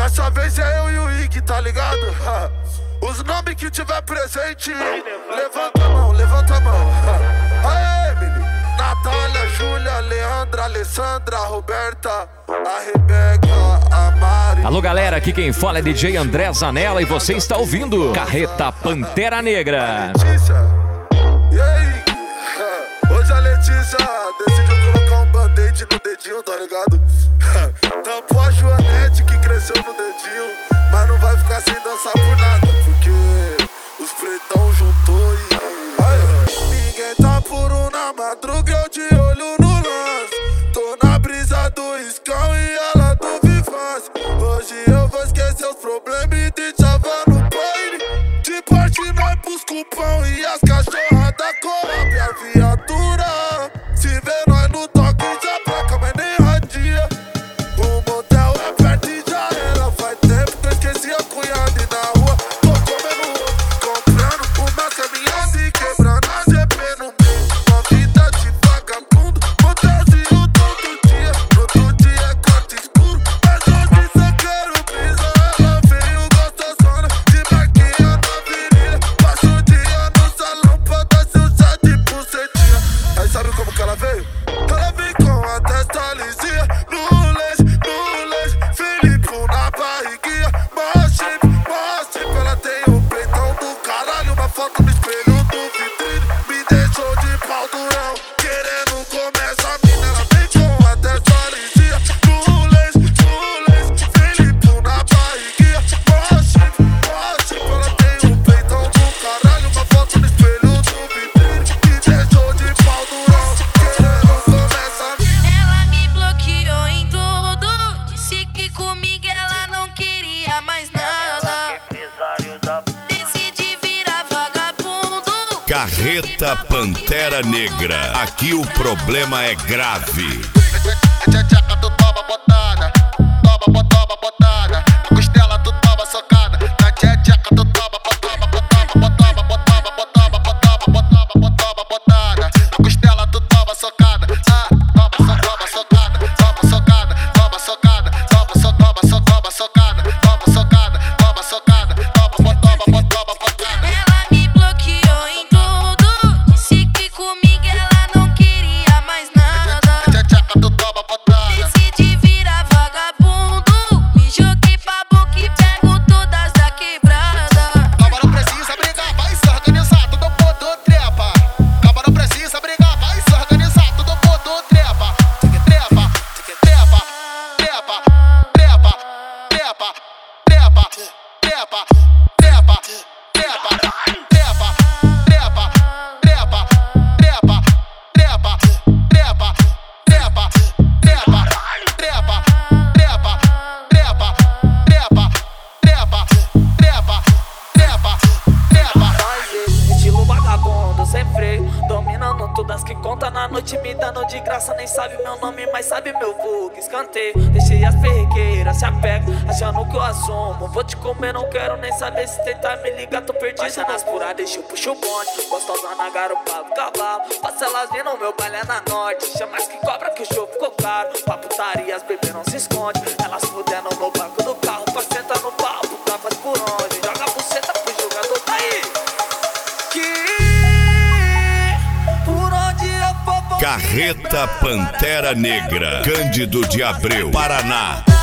Dessa vez é eu e o Ig, tá ligado? Os nomes que tiver presente, levanta a mão, levanta a mão. Aê, menino. Natália, Júlia, Leandra, Alessandra, Roberta, a Rebeca, a Mari. Alô galera, aqui quem fala é DJ André Zanella e você está ouvindo Carreta Pantera Negra. Letícia, e aí? Hoje a Letícia decidiu colocar um band-aid no dedinho, tá ligado? Tampou a Joanete que cresceu no dedinho, mas não vai ficar sem dançar por nada, porque os pretão juntou e... Ninguém tá puro na madruga, eu de olho no lance. Tô na brisa do Iscão e ela do Vivaz. Hoje eu vou esquecer os problemas e de chava no baile. De parte nós busca o pão e as cachorras da Coab. A viatura, se vê nós no toque já placa, mas nem radia. O motel é perto e já era. Faz tempo que eu esqueci a cunhada e na rua tô comendo ovo, comprando uma caminhada e quebrando a GP no meio. Uma vida de vagabundo, motelzinho todo dia. No outro dia é quarto escuro, mas hoje só quero brisa. Ela veio gostosona, de maquinha na virilha. Passa o dia no salão pra dar seu chá de bucetinha. Aí sabe como que ela veio? Ela vem com a testa lisinha, no leite, Felipe na barriguinha. Mostre, ela tem o peitão do caralho. Uma foto no espelho do vitrine, me deixou de pau durão, querendo comer essa mina. Ela vem com a testa lisinha, no leite, Felipe na barriguinha. Mostre, ela tem o peitão do caralho. Uma foto no espelho do vitrine, me deixou de pau durão, querendo comer essa mina. Ela me bloqueou em tudo, disse que comigo ela não queria mais nada. Decidi virar vagabundo. Carreta Pantera Negra. Aqui o problema é grave. Tcheca, tu toma botada, toma botada. A costela tu toma socada. Na tcheca tu toma botada. A costela tu toma socada. Toma socada. Ela me bloqueou em tudo, disse que comigo ela não queria mais nada. Tcheca tu toma botada. Decidi virar vagabundo, me joguei pra boca e pego todas da quebrada. Calma, não precisa brigar, vai se organizar, tudo mundo trepa. Calma, não precisa brigar, vai se organizar, tudo mundo trepa. Estilo vagabundo, sem freio, dominando todas que conta na noite, me dando de graça. Nem sabe meu nome, mas sabe meu vulgo. Escanteio, deixei as perrequeiras, se apega, achando que eu assumo. Vou te comer, não quero nem saber. Se tentar me ligar, tô perdido nas puradas. Deixa eu puxo o bonde, gostosa na garupa do cavalo. Passa elas vindo, meu baile é na norte. Chama mais que cobra que o show ficou caro. Pra putaria, as bebês não se esconde. Elas fudendo no banco do carro, pra sentar no palco, tá faz por onde. Joga a buceta pro jogador, tá aí. Por onde eu for, Carreta Pantera Negra. Cândido de Abreu, Paraná.